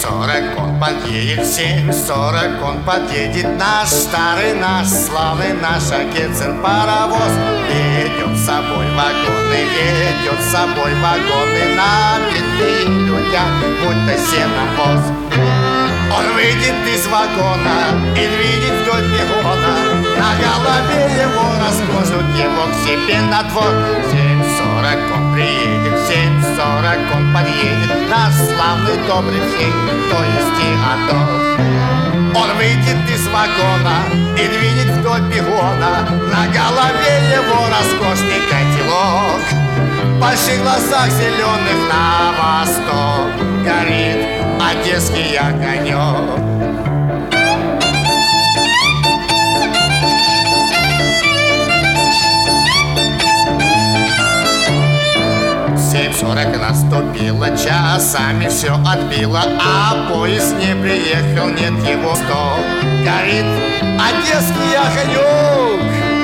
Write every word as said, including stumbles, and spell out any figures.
сорок он подъедет, семь сорок он подъедет. Наш старый, наш славный, наш Огецин паровоз ведет с собой вагоны, ведет с собой вагоны, набитые людям, будто сеном воз. Он выйдет из вагона и двинет вдоль перрона, на голове его расскажут его к себе на двор. Семь сорок он приедет, семь сорок он подъедет, наш славный добрый фейк, то есть Теодор. Он выйдет из вагона и двинет вдоль перрона, на голове его роскошный котелок. В больших глазах зеленых на восток горит одесский огонек. семь сорок наступило, часами все отбило, а поезд не приехал, нет его сто. Горит одесский огонек.